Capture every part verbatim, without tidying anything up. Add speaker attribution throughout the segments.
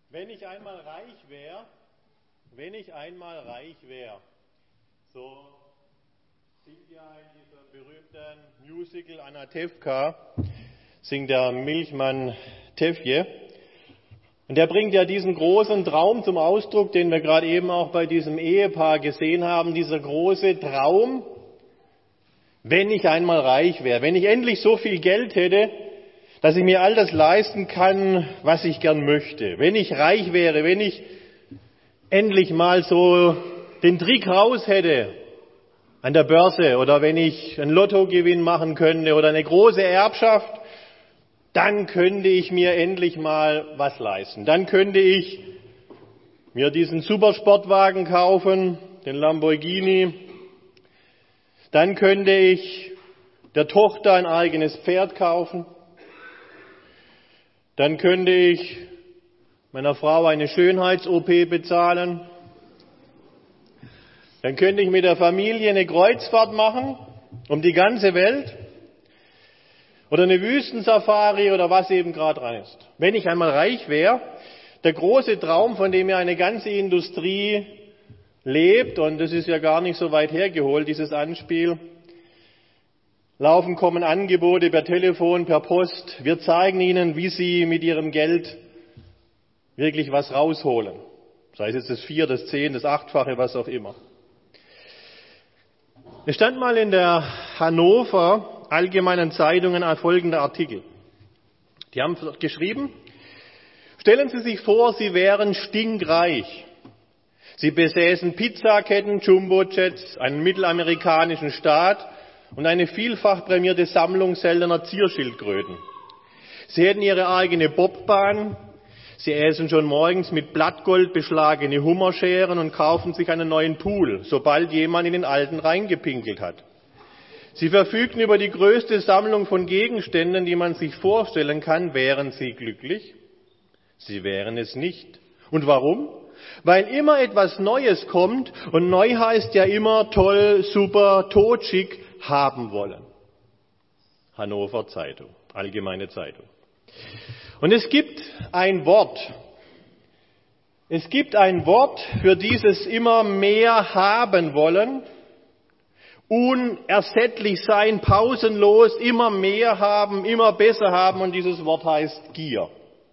Speaker 1: Wenn ich einmal reich wäre, wenn ich einmal reich wäre, so singt ja in diesem berühmten Musical Anatevka, singt der Milchmann Tevje. Und der bringt ja diesen großen Traum zum Ausdruck, den wir gerade eben auch bei diesem Ehepaar gesehen haben, dieser große Traum, wenn ich einmal reich wäre, wenn ich endlich so viel Geld hätte, dass ich mir all das leisten kann, was ich gern möchte. Wenn ich reich wäre, wenn ich endlich mal so den Trick raus hätte an der Börse oder wenn ich einen Lottogewinn machen könnte oder eine große Erbschaft, dann könnte ich mir endlich mal was leisten. Dann könnte ich mir diesen Supersportwagen kaufen, den Lamborghini. Dann könnte ich der Tochter ein eigenes Pferd kaufen. Dann könnte ich meiner Frau eine Schönheits-O P bezahlen. Dann könnte ich mit der Familie eine Kreuzfahrt machen um die ganze Welt. Oder eine Wüstensafari oder was eben gerade dran ist. Wenn ich einmal reich wäre, der große Traum, von dem ja eine ganze Industrie lebt, und das ist ja gar nicht so weit hergeholt, dieses Anspiel. Laufen kommen Angebote per Telefon, per Post. Wir zeigen Ihnen, wie Sie mit Ihrem Geld wirklich was rausholen. Sei es jetzt das Vier, das Zehn, das Achtfache, was auch immer. Es stand mal in der Hannover Allgemeinen Zeitungen folgender Artikel. Die haben geschrieben, stellen Sie sich vor, Sie wären stinkreich. Sie besäßen Pizzaketten, Jumbojets, einen mittelamerikanischen Staat und eine vielfach prämierte Sammlung seltener Zierschildkröten. Sie hätten Ihre eigene Bobbahn, Sie essen schon morgens mit Blattgold beschlagene Hummerscheren und kaufen sich einen neuen Pool, sobald jemand in den alten reingepinkelt hat. Sie verfügten über die größte Sammlung von Gegenständen, die man sich vorstellen kann. Wären Sie glücklich? Sie wären es nicht. Und warum? Weil immer etwas Neues kommt und neu heißt ja immer toll, super, totschick, haben wollen. Hannover Zeitung, Allgemeine Zeitung. Und es gibt ein Wort. Es gibt ein Wort für dieses immer mehr haben wollen. Unersättlich sein, pausenlos, immer mehr haben, immer besser haben, und dieses Wort heißt Gier.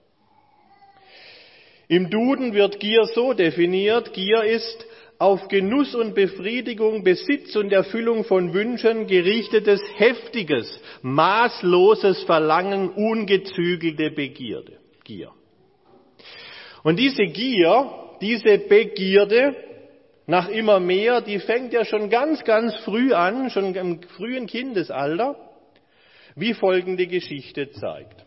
Speaker 1: Im Duden wird Gier so definiert: Gier ist auf Genuss und Befriedigung, Besitz und Erfüllung von Wünschen gerichtetes, heftiges, maßloses Verlangen, ungezügelte Begierde. Gier. Und diese Gier, diese Begierde nach immer mehr, die fängt ja schon ganz, ganz früh an, schon im frühen Kindesalter, wie folgende Geschichte zeigt.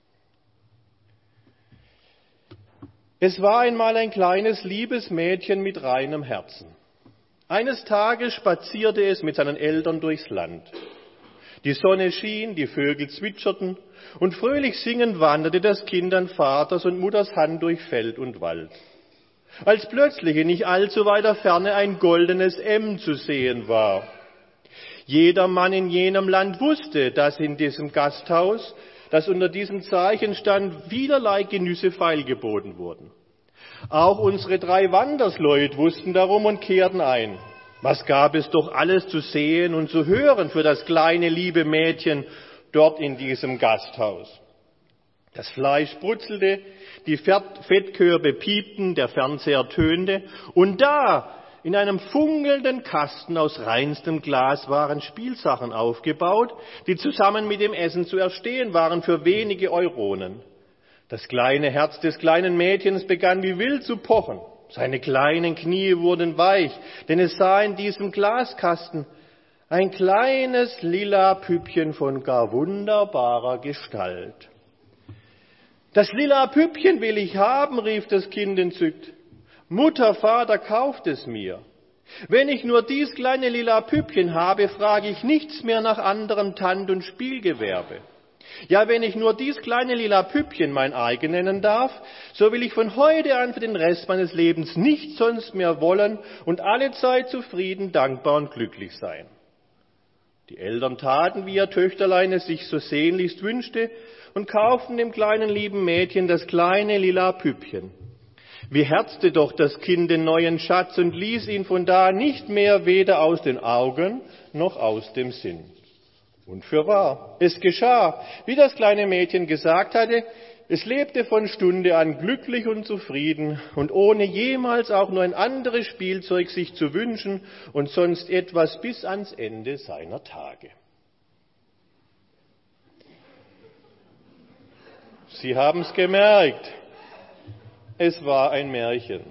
Speaker 1: Es war einmal ein kleines, liebes Mädchen mit reinem Herzen. Eines Tages spazierte es mit seinen Eltern durchs Land. Die Sonne schien, die Vögel zwitscherten und fröhlich singend wanderte das Kind an Vaters und Mutters Hand durch Feld und Wald. Als plötzlich in nicht allzu weiter Ferne ein goldenes M zu sehen war. Jeder Mann in jenem Land wusste, dass in diesem Gasthaus, das unter diesem Zeichen stand, vielerlei Genüsse feilgeboten wurden. Auch unsere drei Wandersleut wussten darum und kehrten ein. Was gab es doch alles zu sehen und zu hören für das kleine, liebe Mädchen dort in diesem Gasthaus. Das Fleisch brutzelte, die Fettkörbe piepten, der Fernseher tönte, und da, in einem funkelnden Kasten aus reinstem Glas, waren Spielsachen aufgebaut, die zusammen mit dem Essen zu erstehen waren für wenige Euronen. Das kleine Herz des kleinen Mädchens begann wie wild zu pochen. Seine kleinen Knie wurden weich, denn es sah in diesem Glaskasten ein kleines lila Püppchen von gar wunderbarer Gestalt. »Das lila Püppchen will ich haben«, rief das Kind entzückt. »Mutter, Vater, kauft es mir. Wenn ich nur dies kleine lila Püppchen habe, frage ich nichts mehr nach anderem Tand- und Spielgewerbe. Ja, wenn ich nur dies kleine lila Püppchen mein eigen nennen darf, so will ich von heute an für den Rest meines Lebens nichts sonst mehr wollen und alle Zeit zufrieden, dankbar und glücklich sein.« Die Eltern taten, wie ihr Töchterlein es sich so sehnlichst wünschte, und kauften dem kleinen lieben Mädchen das kleine lila Püppchen. Wie herzte doch das Kind den neuen Schatz und ließ ihn von da nicht mehr weder aus den Augen noch aus dem Sinn. Und fürwahr, es geschah, wie das kleine Mädchen gesagt hatte, es lebte von Stunde an glücklich und zufrieden und ohne jemals auch nur ein anderes Spielzeug sich zu wünschen und sonst etwas bis ans Ende seiner Tage. Sie haben es gemerkt, es war ein Märchen.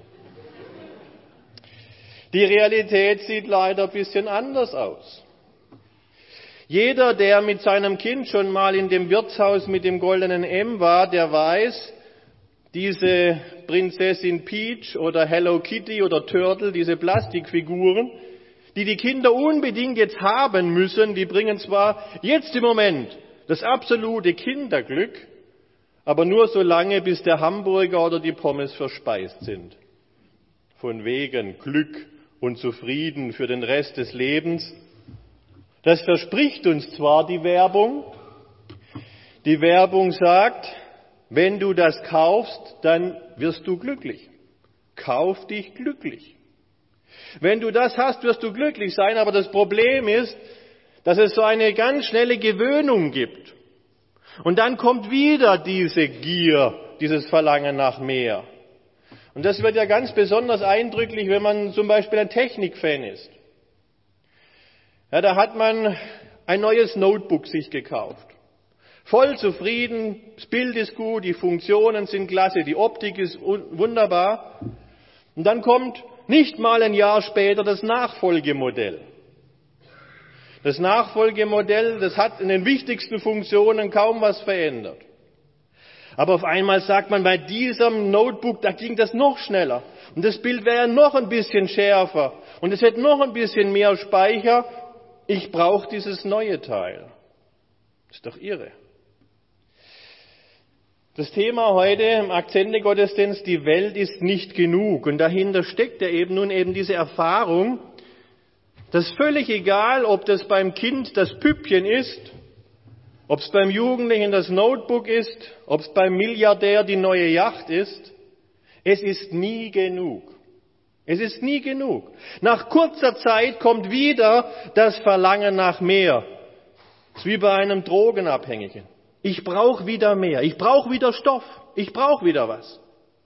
Speaker 1: Die Realität sieht leider ein bisschen anders aus. Jeder, der mit seinem Kind schon mal in dem Wirtshaus mit dem goldenen M war, der weiß, diese Prinzessin Peach oder Hello Kitty oder Turtle, diese Plastikfiguren, die die Kinder unbedingt jetzt haben müssen, die bringen zwar jetzt im Moment das absolute Kinderglück, aber nur so lange, bis der Hamburger oder die Pommes verspeist sind. Von wegen Glück und Zufrieden für den Rest des Lebens. Das verspricht uns zwar die Werbung. Die Werbung sagt, wenn du das kaufst, dann wirst du glücklich. Kauf dich glücklich. Wenn du das hast, wirst du glücklich sein, aber das Problem ist, dass es so eine ganz schnelle Gewöhnung gibt. Und dann kommt wieder diese Gier, dieses Verlangen nach mehr. Und das wird ja ganz besonders eindrücklich, wenn man zum Beispiel ein Technikfan ist. Ja, da hat man ein neues Notebook sich gekauft. Voll zufrieden, das Bild ist gut, die Funktionen sind klasse, die Optik ist wunderbar. Und dann kommt nicht mal ein Jahr später das Nachfolgemodell. Das Nachfolgemodell, das hat in den wichtigsten Funktionen kaum was verändert. Aber auf einmal sagt man, bei diesem Notebook, da ging das noch schneller. Und das Bild wäre noch ein bisschen schärfer. Und es hätte noch ein bisschen mehr Speicher. Ich brauche dieses neue Teil. Das ist doch irre. Das Thema heute im Akzente-Gottesdienst, die Welt ist nicht genug. Und dahinter steckt ja eben nun eben diese Erfahrung, dass völlig egal, ob das beim Kind das Püppchen ist, ob es beim Jugendlichen das Notebook ist, ob es beim Milliardär die neue Yacht ist, es ist nie genug. Es ist nie genug. Nach kurzer Zeit kommt wieder das Verlangen nach mehr. Es ist wie bei einem Drogenabhängigen. Ich brauche wieder mehr. Ich brauche wieder Stoff. Ich brauche wieder was.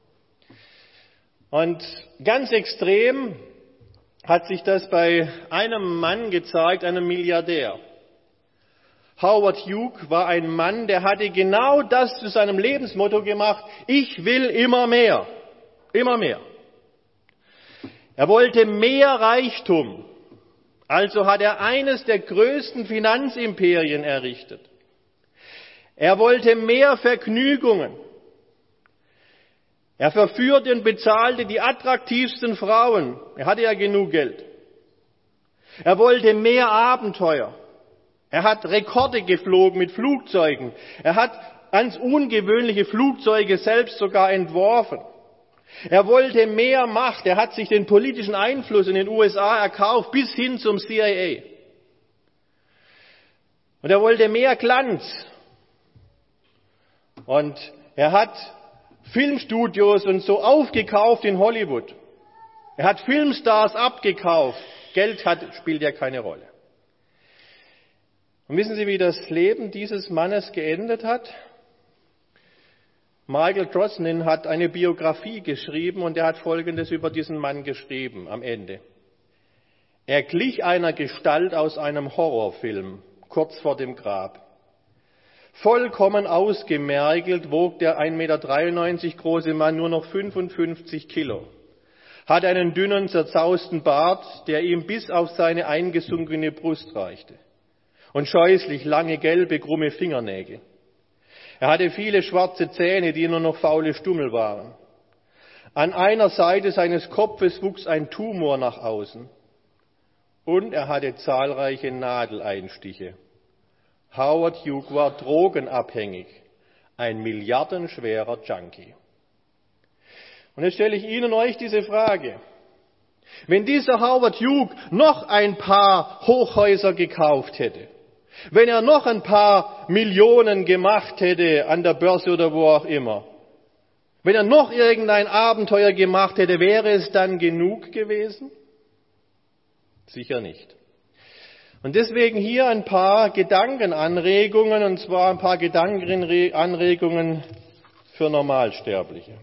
Speaker 1: Und ganz extrem hat sich das bei einem Mann gezeigt, einem Milliardär. Howard Hughes war ein Mann, der hatte genau das zu seinem Lebensmotto gemacht. Ich will immer mehr. Immer mehr. Er wollte mehr Reichtum. Also hat er eines der größten Finanzimperien errichtet. Er wollte mehr Vergnügungen. Er verführte und bezahlte die attraktivsten Frauen. Er hatte ja genug Geld. Er wollte mehr Abenteuer. Er hat Rekorde geflogen mit Flugzeugen. Er hat ganz ungewöhnliche Flugzeuge selbst sogar entworfen. Er wollte mehr Macht. Er hat sich den politischen Einfluss in den U S A erkauft, bis hin zum C I A. Und er wollte mehr Glanz. Und er hat Filmstudios und so aufgekauft in Hollywood. Er hat Filmstars abgekauft. Geld hat, spielt ja keine Rolle. Und wissen Sie, wie das Leben dieses Mannes geendet hat? Michael Crossan hat eine Biografie geschrieben und er hat Folgendes über diesen Mann geschrieben am Ende. Er glich einer Gestalt aus einem Horrorfilm, kurz vor dem Grab. Vollkommen ausgemergelt wog der ein Meter dreiundneunzig große Mann nur noch fünfundfünfzig Kilo, hat einen dünnen, zerzausten Bart, der ihm bis auf seine eingesunkene Brust reichte, und scheußlich lange, gelbe, krumme Fingernägel. Er hatte viele schwarze Zähne, die nur noch faule Stummel waren. An einer Seite seines Kopfes wuchs ein Tumor nach außen und er hatte zahlreiche Nadeleinstiche. Howard Hughes war drogenabhängig, ein milliardenschwerer Junkie. Und jetzt stelle ich Ihnen und euch diese Frage. Wenn dieser Howard Hughes noch ein paar Hochhäuser gekauft hätte, wenn er noch ein paar Millionen gemacht hätte an der Börse oder wo auch immer, Wenn er noch irgendein Abenteuer gemacht hätte, wäre es dann genug gewesen? Sicher nicht. Und deswegen hier ein paar Gedankenanregungen, und zwar ein paar Gedankenanregungen für Normalsterbliche.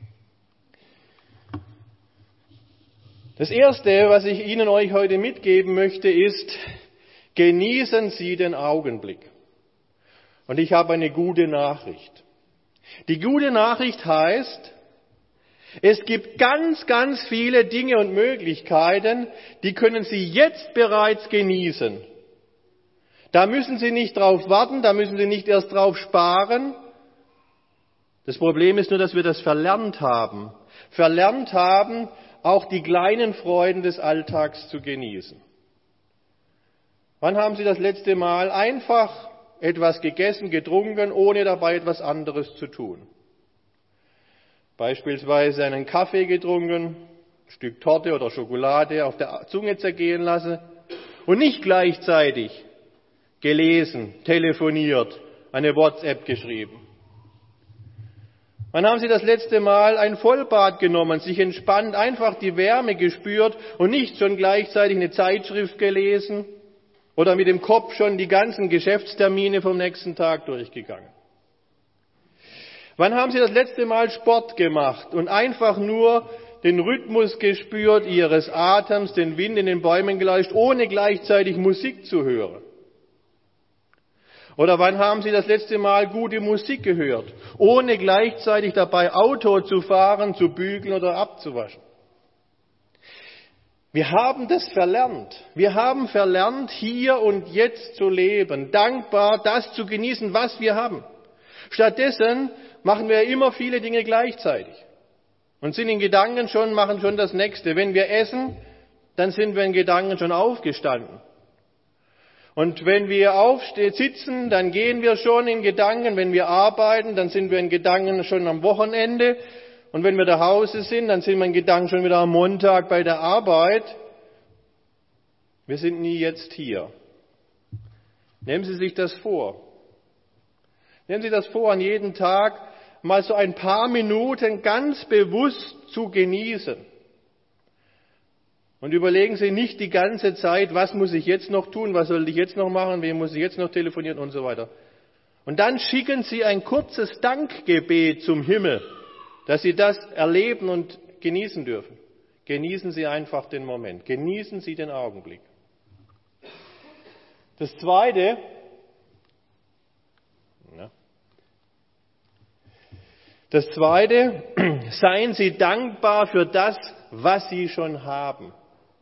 Speaker 1: Das Erste, was ich Ihnen euch heute mitgeben möchte, ist, genießen Sie den Augenblick. Und ich habe eine gute Nachricht. Die gute Nachricht heißt, es gibt ganz, ganz viele Dinge und Möglichkeiten, die können Sie jetzt bereits genießen. Da müssen Sie nicht drauf warten, da müssen Sie nicht erst drauf sparen. Das Problem ist nur, dass wir das verlernt haben. Verlernt haben, auch die kleinen Freuden des Alltags zu genießen. Wann haben Sie das letzte Mal einfach etwas gegessen, getrunken, ohne dabei etwas anderes zu tun? Beispielsweise einen Kaffee getrunken, ein Stück Torte oder Schokolade auf der Zunge zergehen lassen und nicht gleichzeitig gelesen, telefoniert, eine WhatsApp geschrieben. Wann haben Sie das letzte Mal ein Vollbad genommen, sich entspannt, einfach die Wärme gespürt und nicht schon gleichzeitig eine Zeitschrift gelesen oder mit dem Kopf schon die ganzen Geschäftstermine vom nächsten Tag durchgegangen? Wann haben Sie das letzte Mal Sport gemacht und einfach nur den Rhythmus gespürt Ihres Atems, den Wind in den Bäumen gelauscht, ohne gleichzeitig Musik zu hören? Oder wann haben Sie das letzte Mal gute Musik gehört, ohne gleichzeitig dabei Auto zu fahren, zu bügeln oder abzuwaschen? Wir haben das verlernt. Wir haben verlernt, hier und jetzt zu leben, dankbar das zu genießen, was wir haben. Stattdessen machen wir immer viele Dinge gleichzeitig und sind in Gedanken schon, machen schon das Nächste. Wenn wir essen, dann sind wir in Gedanken schon aufgestanden. Und wenn wir aufstehen, sitzen, dann gehen wir schon in Gedanken. Wenn wir arbeiten, dann sind wir in Gedanken schon am Wochenende. Und wenn wir zu Hause sind, dann sind wir in Gedanken schon wieder am Montag bei der Arbeit. Wir sind nie jetzt hier. Nehmen Sie sich das vor. Nehmen Sie das vor, an jedem Tag mal so ein paar Minuten ganz bewusst zu genießen. Und überlegen Sie nicht die ganze Zeit, was muss ich jetzt noch tun, was soll ich jetzt noch machen, wem muss ich jetzt noch telefonieren und so weiter. Und dann schicken Sie ein kurzes Dankgebet zum Himmel, dass Sie das erleben und genießen dürfen. Genießen Sie einfach den Moment, genießen Sie den Augenblick. Das Zweite, ja. das Zweite, seien Sie dankbar für das, was Sie schon haben.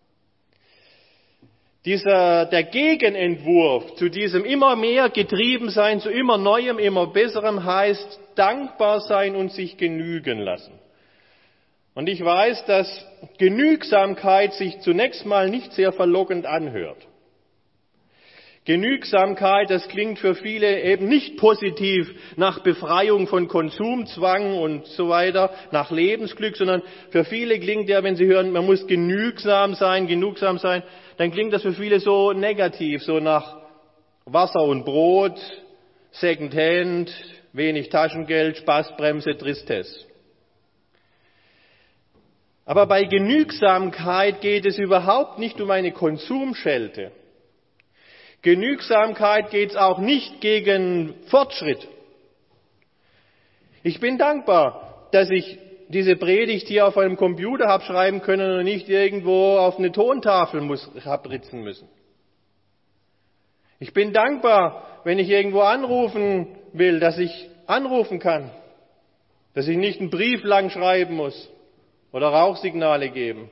Speaker 1: Dieser, der Gegenentwurf zu diesem immer mehr getrieben sein, zu immer Neuem, immer Besserem heißt dankbar sein und sich genügen lassen. Und ich weiß, dass Genügsamkeit sich zunächst mal nicht sehr verlockend anhört. Genügsamkeit, das klingt für viele eben nicht positiv nach Befreiung von Konsumzwang und so weiter, nach Lebensglück, sondern für viele klingt ja, wenn sie hören, man muss genügsam sein, genugsam sein, dann klingt das für viele so negativ, so nach Wasser und Brot, Secondhand, wenig Taschengeld, Spaßbremse, Tristesse. Aber bei Genügsamkeit geht es überhaupt nicht um eine Konsumschelte. Genügsamkeit geht es auch nicht gegen Fortschritt. Ich bin dankbar, dass ich diese Predigt hier auf einem Computer habe schreiben können und nicht irgendwo auf eine Tontafel muss, habe ritzen müssen. Ich bin dankbar, wenn ich irgendwo anrufen will, dass ich anrufen kann, dass ich nicht einen Brief lang schreiben muss oder Rauchsignale geben.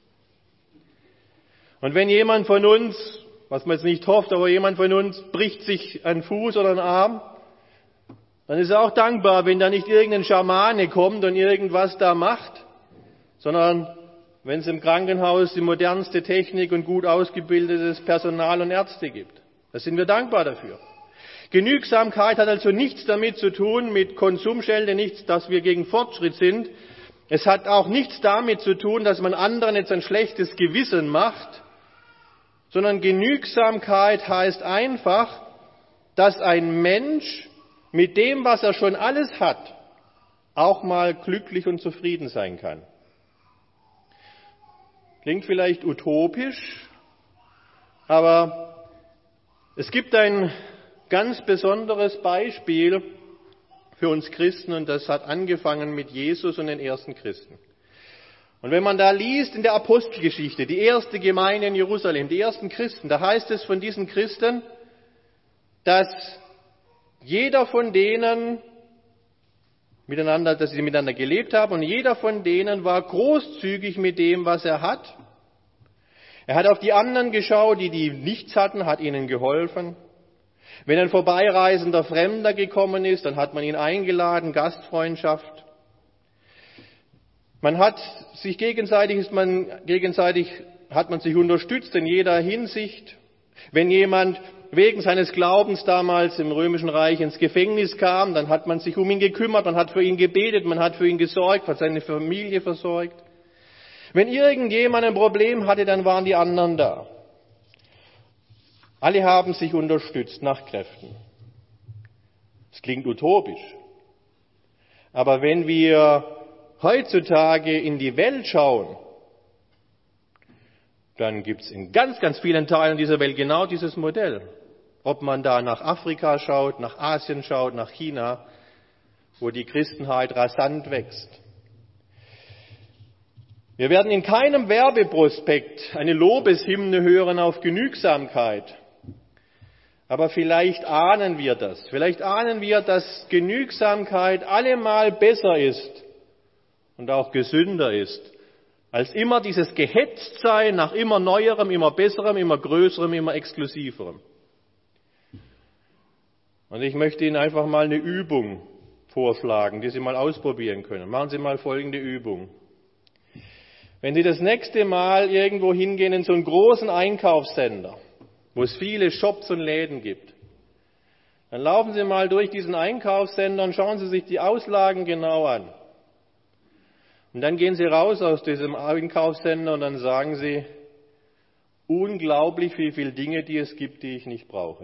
Speaker 1: Und wenn jemand von uns, was man jetzt nicht hofft, aber jemand von uns bricht sich einen Fuß oder einen Arm, dann ist er auch dankbar, wenn da nicht irgendein Schamane kommt und irgendwas da macht, sondern wenn es im Krankenhaus die modernste Technik und gut ausgebildetes Personal und Ärzte gibt. Da sind wir dankbar dafür. Genügsamkeit hat also nichts damit zu tun, mit Konsumschelte, nichts, dass wir gegen Fortschritt sind. Es hat auch nichts damit zu tun, dass man anderen jetzt ein schlechtes Gewissen macht, sondern Genügsamkeit heißt einfach, dass ein Mensch mit dem, was er schon alles hat, auch mal glücklich und zufrieden sein kann. Klingt vielleicht utopisch, aber es gibt ein ganz besonderes Beispiel für uns Christen und das hat angefangen mit Jesus und den ersten Christen. Und wenn man da liest in der Apostelgeschichte, die erste Gemeinde in Jerusalem, die ersten Christen, da heißt es von diesen Christen, dass jeder von denen miteinander, dass sie miteinander gelebt haben und jeder von denen war großzügig mit dem, was er hat. Er hat auf die anderen geschaut, die, die nichts hatten, hat ihnen geholfen. Wenn ein vorbeireisender Fremder gekommen ist, dann hat man ihn eingeladen, Gastfreundschaft. Man hat sich gegenseitig, ist man, gegenseitig hat man sich unterstützt in jeder Hinsicht. Wenn jemand wegen seines Glaubens damals im Römischen Reich ins Gefängnis kam, dann hat man sich um ihn gekümmert, man hat für ihn gebetet, man hat für ihn gesorgt, hat seine Familie versorgt. Wenn irgendjemand ein Problem hatte, dann waren die anderen da. Alle haben sich unterstützt nach Kräften. Das klingt utopisch. Aber wenn wir heutzutage in die Welt schauen, dann gibt es in ganz, ganz vielen Teilen dieser Welt genau dieses Modell. Ob man da nach Afrika schaut, nach Asien schaut, nach China, wo die Christenheit rasant wächst. Wir werden in keinem Werbeprospekt eine Lobeshymne hören auf Genügsamkeit. Aber vielleicht ahnen wir das. Vielleicht ahnen wir, dass Genügsamkeit allemal besser ist und auch gesünder ist, als immer dieses Gehetztsein nach immer Neuerem, immer Besserem, immer Größerem, immer Exklusiverem. Und ich möchte Ihnen einfach mal eine Übung vorschlagen, die Sie mal ausprobieren können. Machen Sie mal folgende Übung. Wenn Sie das nächste Mal irgendwo hingehen in so einen großen Einkaufscenter, wo es viele Shops und Läden gibt, dann laufen Sie mal durch diesen Einkaufscenter und schauen Sie sich die Auslagen genau an. Und dann gehen Sie raus aus diesem Einkaufscenter und dann sagen Sie, unglaublich wie viele Dinge, die es gibt, die ich nicht brauche.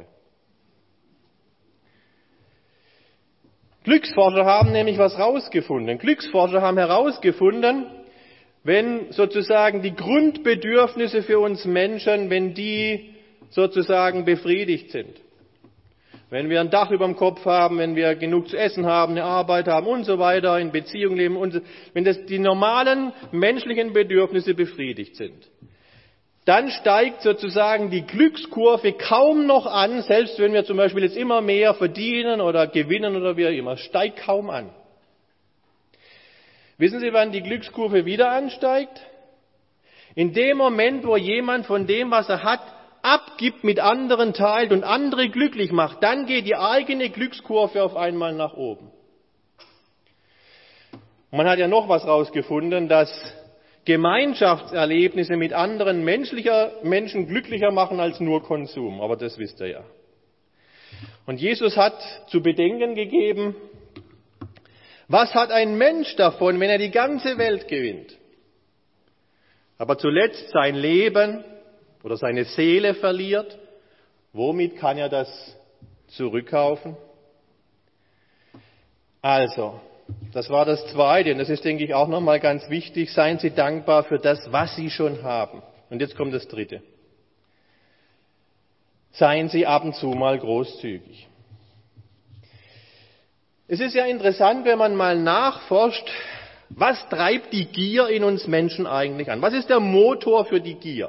Speaker 1: Glücksforscher haben nämlich was herausgefunden. Glücksforscher haben herausgefunden, wenn sozusagen die Grundbedürfnisse für uns Menschen, wenn die sozusagen befriedigt sind. Wenn wir ein Dach über dem Kopf haben, wenn wir genug zu essen haben, eine Arbeit haben und so weiter, in Beziehung leben und so, wenn das die normalen menschlichen Bedürfnisse befriedigt sind, dann steigt sozusagen die Glückskurve kaum noch an, selbst wenn wir zum Beispiel jetzt immer mehr verdienen oder gewinnen oder wie auch immer, steigt kaum an. Wissen Sie, wann die Glückskurve wieder ansteigt? In dem Moment, wo jemand von dem, was er hat, abgibt, mit anderen teilt und andere glücklich macht, dann geht die eigene Glückskurve auf einmal nach oben. Und man hat ja noch was rausgefunden, dass Gemeinschaftserlebnisse mit anderen menschlicher, Menschen glücklicher machen als nur Konsum. Aber das wisst ihr ja. Und Jesus hat zu bedenken gegeben, was hat ein Mensch davon, wenn er die ganze Welt gewinnt, aber zuletzt sein Leben oder seine Seele verliert? Womit kann er das zurückkaufen? Also, das war das Zweite, und das ist, denke ich, auch nochmal ganz wichtig. Seien Sie dankbar für das, was Sie schon haben. Und jetzt kommt das Dritte. Seien Sie ab und zu mal großzügig. Es ist ja interessant, wenn man mal nachforscht, was treibt die Gier in uns Menschen eigentlich an? Was ist der Motor für die Gier?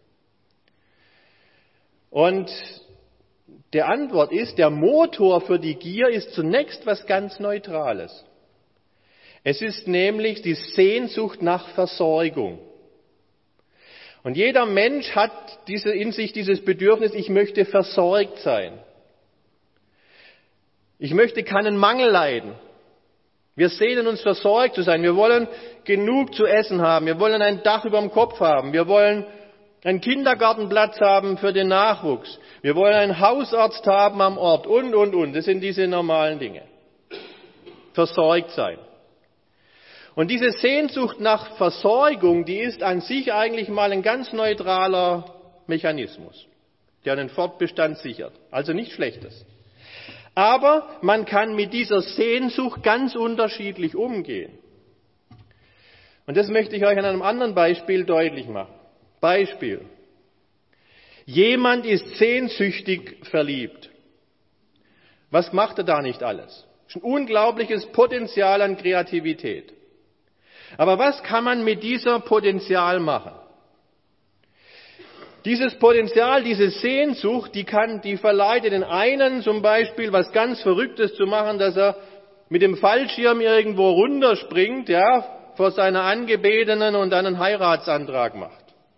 Speaker 1: Und die Antwort ist, der Motor für die Gier ist zunächst was ganz Neutrales. Es ist nämlich die Sehnsucht nach Versorgung. Und jeder Mensch hat diese, in sich dieses Bedürfnis, ich möchte versorgt sein. Ich möchte keinen Mangel leiden. Wir sehnen uns, versorgt zu sein. Wir wollen genug zu essen haben. Wir wollen ein Dach über dem Kopf haben. Wir wollen einen Kindergartenplatz haben für den Nachwuchs. Wir wollen einen Hausarzt haben am Ort und, und, und. Das sind diese normalen Dinge. Versorgt sein. Und diese Sehnsucht nach Versorgung, die ist an sich eigentlich mal ein ganz neutraler Mechanismus, der einen Fortbestand sichert. Also nichts Schlechtes. Aber man kann mit dieser Sehnsucht ganz unterschiedlich umgehen. Und das möchte ich euch an einem anderen Beispiel deutlich machen. Beispiel. Jemand ist sehnsüchtig verliebt. Was macht er da nicht alles? Das ist ein unglaubliches Potenzial an Kreativität. Aber was kann man mit diesem Potenzial machen? Dieses Potenzial, diese Sehnsucht, die kann, die verleitet den einen zum Beispiel, was ganz Verrücktes zu machen, dass er mit dem Fallschirm irgendwo runterspringt, ja, vor seiner Angebetenen und dann einen Heiratsantrag macht.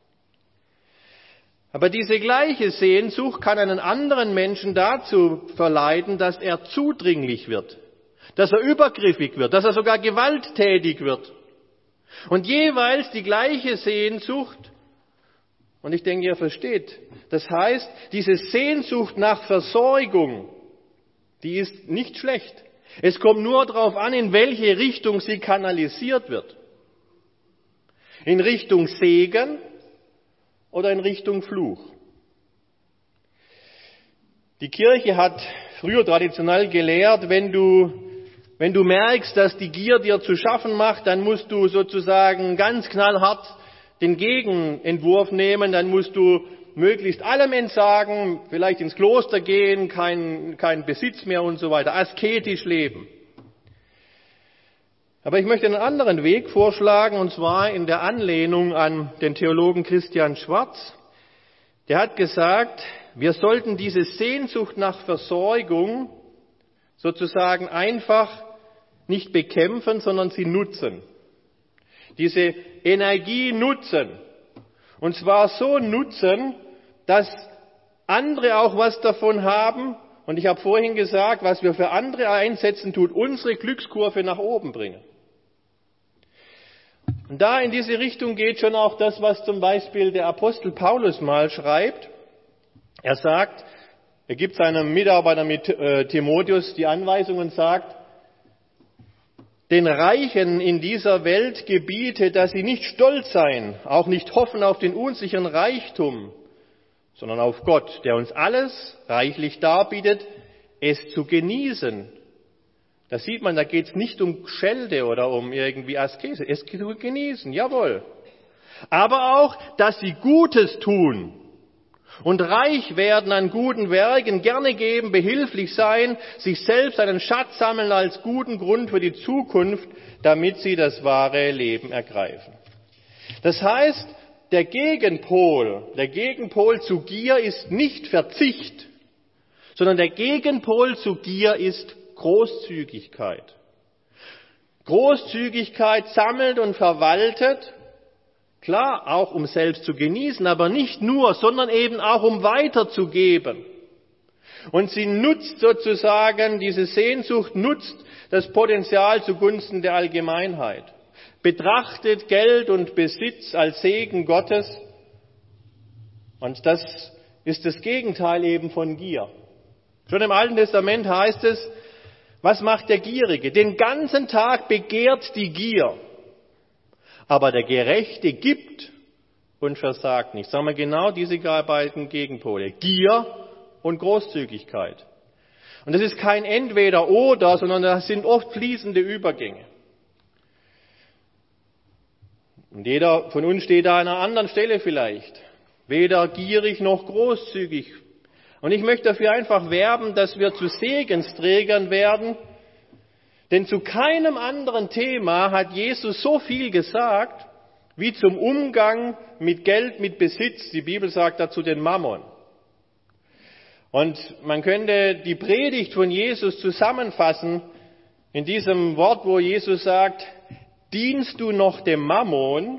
Speaker 1: Aber diese gleiche Sehnsucht kann einen anderen Menschen dazu verleiten, dass er zudringlich wird, dass er übergriffig wird, dass er sogar gewalttätig wird. Und jeweils die gleiche Sehnsucht, und ich denke, ihr versteht, das heißt, diese Sehnsucht nach Versorgung, die ist nicht schlecht. Es kommt nur darauf an, in welche Richtung sie kanalisiert wird. In Richtung Segen oder in Richtung Fluch. Die Kirche hat früher traditionell gelehrt, wenn du, wenn du merkst, dass die Gier dir zu schaffen macht, dann musst du sozusagen ganz knallhart den Gegenentwurf nehmen, dann musst du möglichst allem entsagen, vielleicht ins Kloster gehen, kein, kein Besitz mehr und so weiter, asketisch leben. Aber ich möchte einen anderen Weg vorschlagen, und zwar in der Anlehnung an den Theologen Christian Schwarz. Der hat gesagt, wir sollten diese Sehnsucht nach Versorgung sozusagen einfach nicht bekämpfen, sondern sie nutzen. Diese Energie nutzen. Und zwar so nutzen, dass andere auch was davon haben. Und ich habe vorhin gesagt, was wir für andere einsetzen, tut unsere Glückskurve nach oben bringen. Und da in diese Richtung geht schon auch das, was zum Beispiel der Apostel Paulus mal schreibt. Er sagt, er gibt seinem Mitarbeiter mit äh, Timotheus die Anweisung und sagt, den Reichen in dieser Welt gebiete, dass sie nicht stolz seien, auch nicht hoffen auf den unsicheren Reichtum, sondern auf Gott, der uns alles reichlich darbietet, es zu genießen. Da sieht man, da geht es nicht um Schelde oder um irgendwie Askese, es zu genießen, jawohl. Aber auch, dass sie Gutes tun und reich werden an guten Werken, gerne geben, behilflich sein, sich selbst einen Schatz sammeln als guten Grund für die Zukunft, damit sie das wahre Leben ergreifen. Das heißt, der Gegenpol, der Gegenpol zu Gier ist nicht Verzicht, sondern der Gegenpol zu Gier ist Großzügigkeit. Großzügigkeit sammelt und verwaltet, klar, auch um selbst zu genießen, aber nicht nur, sondern eben auch um weiterzugeben. Und sie nutzt sozusagen, diese Sehnsucht nutzt das Potenzial zugunsten der Allgemeinheit. Betrachtet Geld und Besitz als Segen Gottes. Und das ist das Gegenteil eben von Gier. Schon im Alten Testament heißt es, was macht der Gierige? Den ganzen Tag begehrt die Gier. Aber der Gerechte gibt und versagt nicht. Sagen wir genau diese beiden Gegenpole. Gier und Großzügigkeit. Und das ist kein Entweder-Oder, sondern das sind oft fließende Übergänge. Und jeder von uns steht da an einer anderen Stelle vielleicht. Weder gierig noch großzügig. Und ich möchte dafür einfach werben, dass wir zu Segensträgern werden. Denn zu keinem anderen Thema hat Jesus so viel gesagt, wie zum Umgang mit Geld, mit Besitz. Die Bibel sagt dazu den Mammon. Und man könnte die Predigt von Jesus zusammenfassen in diesem Wort, wo Jesus sagt, dienst du noch dem Mammon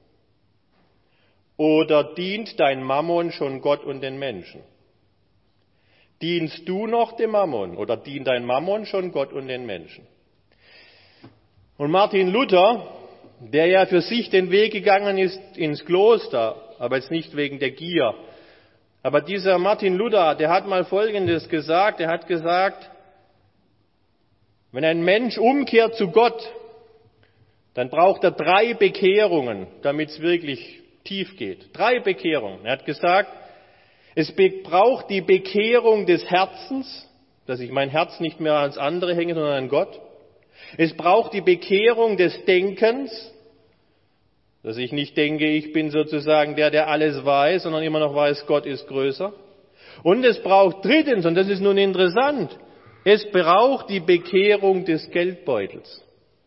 Speaker 1: oder dient dein Mammon schon Gott und den Menschen? Dienst du noch dem Mammon oder dient dein Mammon schon Gott und den Menschen? Und Martin Luther, der ja für sich den Weg gegangen ist ins Kloster, aber jetzt nicht wegen der Gier, aber dieser Martin Luther, der hat mal Folgendes gesagt, er hat gesagt, wenn ein Mensch umkehrt zu Gott, dann braucht er drei Bekehrungen, damit es wirklich tief geht. Drei Bekehrungen. Er hat gesagt, es braucht die Bekehrung des Herzens, dass ich mein Herz nicht mehr ans andere hänge, sondern an Gott. Es braucht die Bekehrung des Denkens, dass ich nicht denke, ich bin sozusagen der, der alles weiß, sondern immer noch weiß, Gott ist größer. Und es braucht drittens, und das ist nun interessant, es braucht die Bekehrung des Geldbeutels.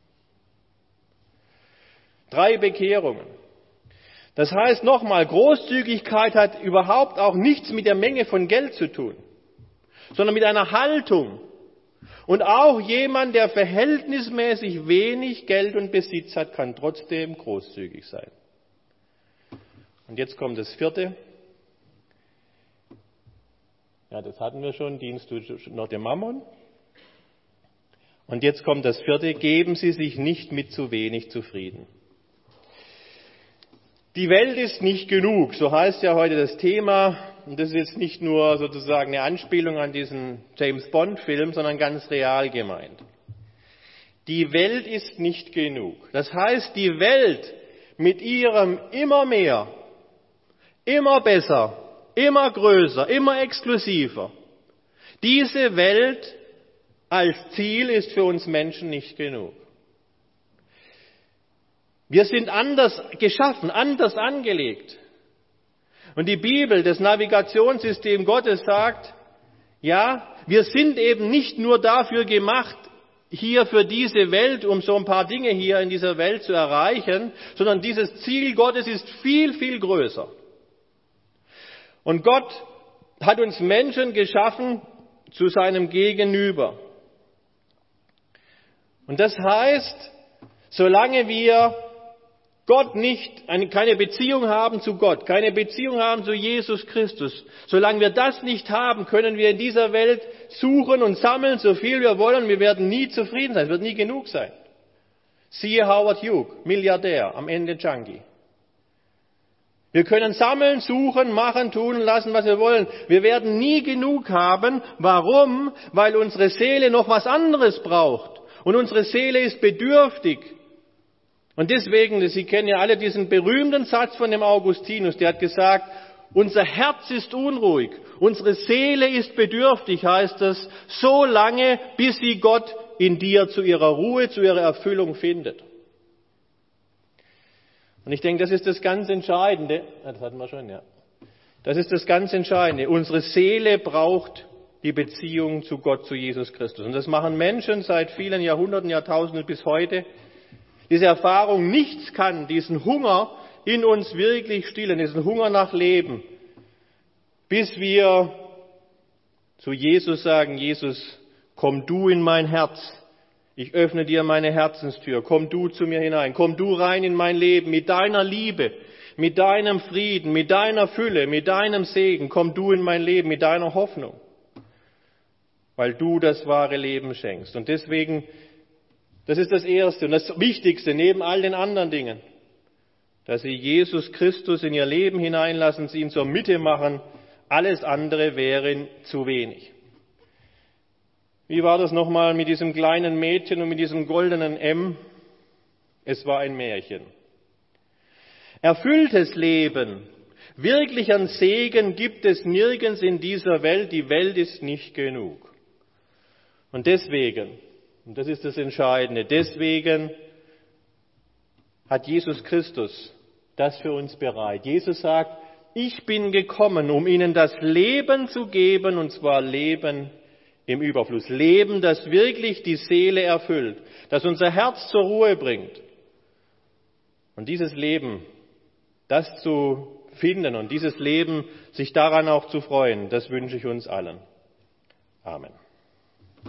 Speaker 1: Drei Bekehrungen. Das heißt nochmal, Großzügigkeit hat überhaupt auch nichts mit der Menge von Geld zu tun, sondern mit einer Haltung. Und auch jemand, der verhältnismäßig wenig Geld und Besitz hat, kann trotzdem großzügig sein. Und jetzt kommt das vierte. Ja, das hatten wir schon, Dienst nach dem Mammon. Und jetzt kommt das vierte, geben Sie sich nicht mit zu wenig zufrieden. Die Welt ist nicht genug, so heißt ja heute das Thema. Und das ist jetzt nicht nur sozusagen eine Anspielung an diesen James-Bond-Film, sondern ganz real gemeint. Die Welt ist nicht genug. Das heißt, die Welt mit ihrem immer mehr, immer besser, immer größer, immer exklusiver. Diese Welt als Ziel ist für uns Menschen nicht genug. Wir sind anders geschaffen, anders angelegt. Und die Bibel, das Navigationssystem Gottes sagt, ja, wir sind eben nicht nur dafür gemacht, hier für diese Welt, um so ein paar Dinge hier in dieser Welt zu erreichen, sondern dieses Ziel Gottes ist viel, viel größer. Und Gott hat uns Menschen geschaffen zu seinem Gegenüber. Und das heißt, solange wir Gott nicht, eine, keine Beziehung haben zu Gott, keine Beziehung haben zu Jesus Christus, solange wir das nicht haben, können wir in dieser Welt suchen und sammeln, so viel wir wollen, wir werden nie zufrieden sein, es wird nie genug sein. Siehe Howard Hughes, Milliardär, am Ende Junkie. Wir können sammeln, suchen, machen, tun, lassen, was wir wollen. Wir werden nie genug haben. Warum? Weil unsere Seele noch was anderes braucht. Und unsere Seele ist bedürftig. Und deswegen, Sie kennen ja alle diesen berühmten Satz von dem Augustinus, der hat gesagt, unser Herz ist unruhig, unsere Seele ist bedürftig, heißt es, so lange, bis sie Gott in dir zu ihrer Ruhe, zu ihrer Erfüllung findet. Und ich denke, das ist das ganz Entscheidende. Das hatten wir schon, ja. Das ist das ganz Entscheidende. Unsere Seele braucht die Beziehung zu Gott, zu Jesus Christus. Und das machen Menschen seit vielen Jahrhunderten, Jahrtausenden bis heute. Diese Erfahrung, nichts kann diesen Hunger in uns wirklich stillen, diesen Hunger nach Leben, bis wir zu Jesus sagen, Jesus, komm du in mein Herz. Ich öffne dir meine Herzenstür. Komm du zu mir hinein. Komm du rein in mein Leben mit deiner Liebe, mit deinem Frieden, mit deiner Fülle, mit deinem Segen. Komm du in mein Leben mit deiner Hoffnung, weil du das wahre Leben schenkst. Und deswegen, das ist das Erste und das Wichtigste neben all den anderen Dingen, dass sie Jesus Christus in ihr Leben hineinlassen, sie ihn zur Mitte machen. Alles andere wäre zu wenig. Wie war das nochmal mit diesem kleinen Mädchen und mit diesem goldenen M? Es war ein Märchen. Erfülltes Leben, wirklichen Segen gibt es nirgends in dieser Welt. Die Welt ist nicht genug. Und deswegen, und das ist das Entscheidende, deswegen hat Jesus Christus das für uns bereit. Jesus sagt, ich bin gekommen, um ihnen das Leben zu geben, und zwar Leben im Überfluss. Leben, das wirklich die Seele erfüllt, das unser Herz zur Ruhe bringt. Und dieses Leben, das zu finden und dieses Leben, sich daran auch zu freuen, das wünsche ich uns allen. Amen.